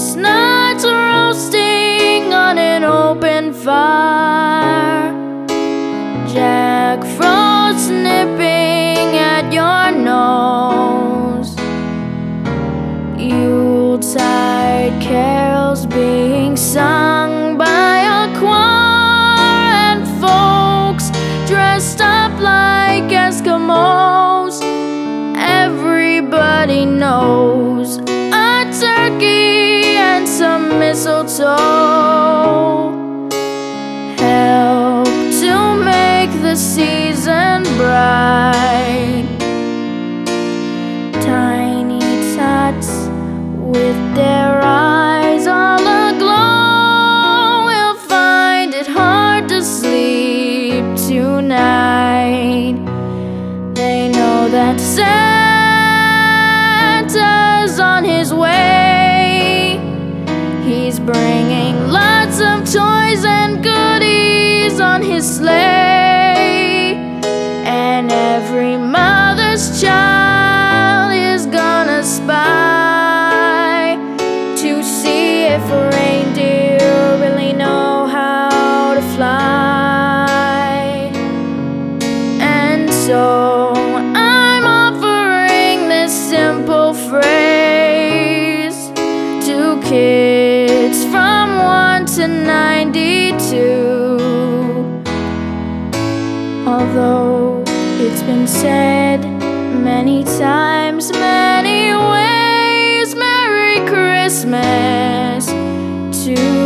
chestnuts roasting on an open fire, Jack Frost nipping at your nose, Yuletide carols being sung by a choir, and folks dressed up like Eskimos. Everybody knows a turkey and some mistletoe help to make the season bright. Tiny tots with their eyes all aglow will find it hard to sleep tonight. They know that Santa's on his way. He's bringing lots of toys and goodies on his sleigh, and every mother's child is gonna spy to see if reindeer really know how to fly. And so I'm offering this simple phrase to kids from 1 to 92. Although it's been said many times, many ways, Merry Christmas to